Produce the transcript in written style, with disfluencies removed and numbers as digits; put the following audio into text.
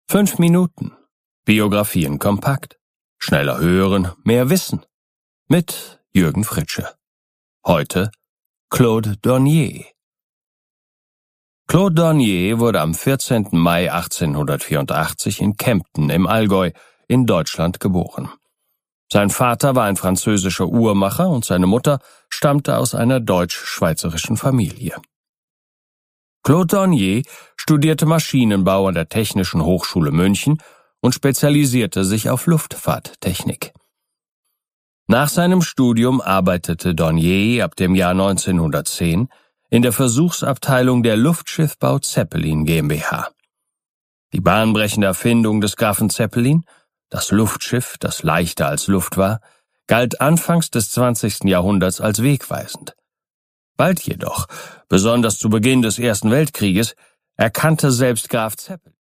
5 Minuten. Biografien kompakt. Schneller hören, mehr wissen. Mit Jürgen Fritsche. Heute Claude Dornier. Claude Dornier wurde am 14. Mai 1884 in Kempten im Allgäu in Deutschland geboren. Sein Vater war ein französischer Uhrmacher und seine Mutter stammte aus einer deutsch-schweizerischen Familie. Claude Dornier studierte Maschinenbau an der Technischen Hochschule München und spezialisierte sich auf Luftfahrttechnik. Nach seinem Studium arbeitete Dornier ab dem Jahr 1910 in der Versuchsabteilung der Luftschiffbau Zeppelin GmbH. Die bahnbrechende Erfindung des Grafen Zeppelin, das Luftschiff, das leichter als Luft war, galt anfangs des 20. Jahrhunderts als wegweisend. Bald jedoch, besonders zu Beginn des Ersten Weltkrieges, erkannte selbst Graf Zeppelin